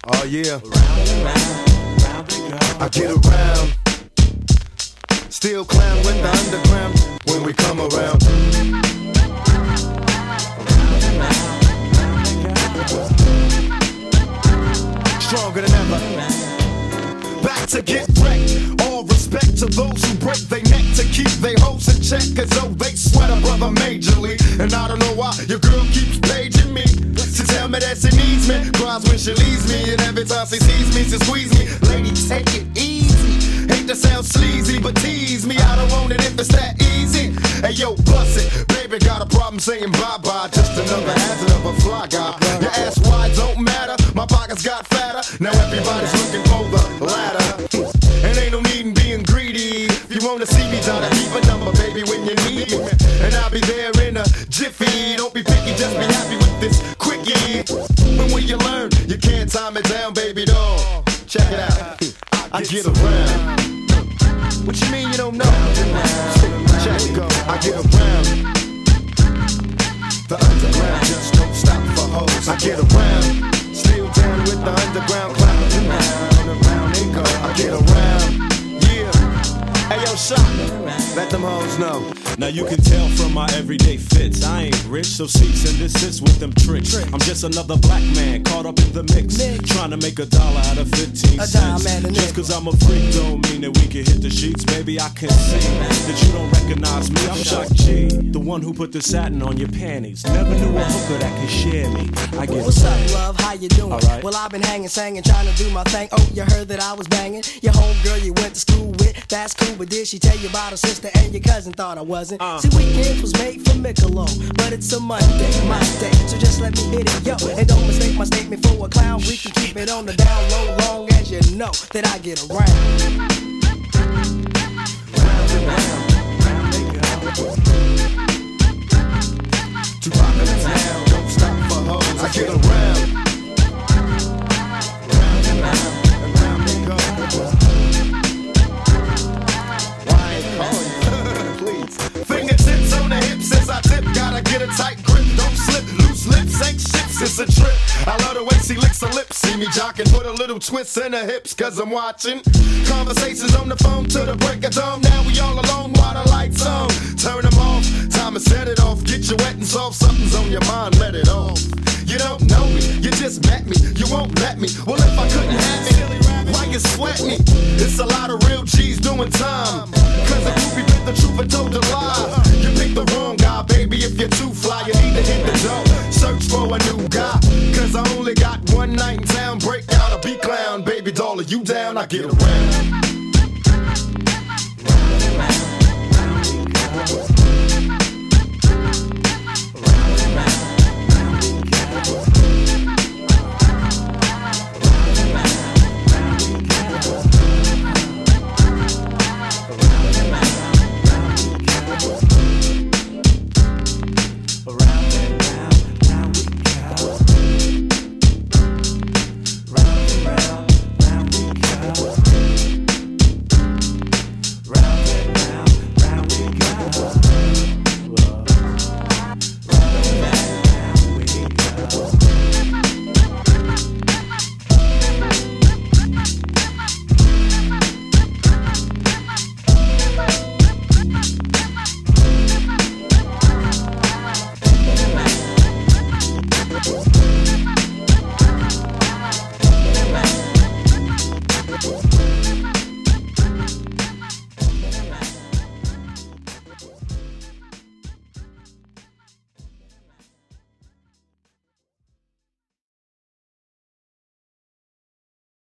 Oh yeah. Round and round they go. I get around. Still clown with the underground when we come around. Stronger than ever. Back to get wrecked. All respect to those who break their neck to keep their hopes in check, as though they sweat a brother majorly. And I don't know why your girl keeps paging me to tell me that she needs me. Cries when she leaves me, and every time she sees me, she squeeze me. Lady, take it easy. Hate to sound sleazy, but tease me. I don't want it if it's that easy. Hey yo, bust it. Baby got a problem saying bye-bye. Just another hazard of a fly guy. Your ass wide don't matter. My pockets got fatter. Now everybody's looking for the ladder. And ain't no need in being greedy. If you wanna see me, try to keep a number, baby, when you need me. And I'll be there in a jiffy. Don't be picky, just be happy with this quickie. And when you learn, you can't time it down, baby doll. Check it out. I get around. What you mean you don't know? Check it go. I get around. The underground just don't stop for hoes. I get around. Still down with the underground clown. Around they go. I get around. Yeah. Hey yo, shot. Let them hoes know. Now you can tell from my everyday fits, I ain't rich, so cease and desist with them tricks. I'm just another black man caught up in the mix, trying to make $1 out of 15 cents. Just cause I'm a freak don't mean that we can hit the sheets. Baby, I can see that you don't recognize me. I'm Shock G, the one who put the satin on your panties. Never knew a hooker that could share me. I get What's up, love? How you doing? Right. Well, I've been hanging, singing, trying to do my thing. Oh, you heard that I was banging your homegirl you went to school with. That's cool, but did she tell you about her sister and your cousin? Thought I wasn't. See, weekends was made for Michelob, but it's a Monday, my day, so just let me hit it, yo. And don't mistake my statement for a clown. We can keep it on the down low, long as you know that I get around. Round and round they go. Too popular now, don't stop for hoes. I get around. Round and round they go. Why ain't calling you? Please. Fingertips on the hips as I dip. Gotta get a tight grip, don't slip. Loose lips ain't ships, it's a trip. I love the way she licks her lips. See me jocking, put a little twist in her hips, cause I'm watching. Conversations on the phone to the break of dawn. Now we all alone while the lights on. Turn them off, time to set it off. Get you wet and soft, something's on your mind, let it off. You don't know me, you just met me, you won't let me. Well, if I couldn't have it, why you sweat me? It's a lot of real G's doing time. Cause a groupie bit the truth and told a lie. You picked the wrong guy, baby, if you're too fly, you need to hit the door. Search for a new guy, cause I only got one night in town. Break out a B-clown, baby doll, are you down? I get around.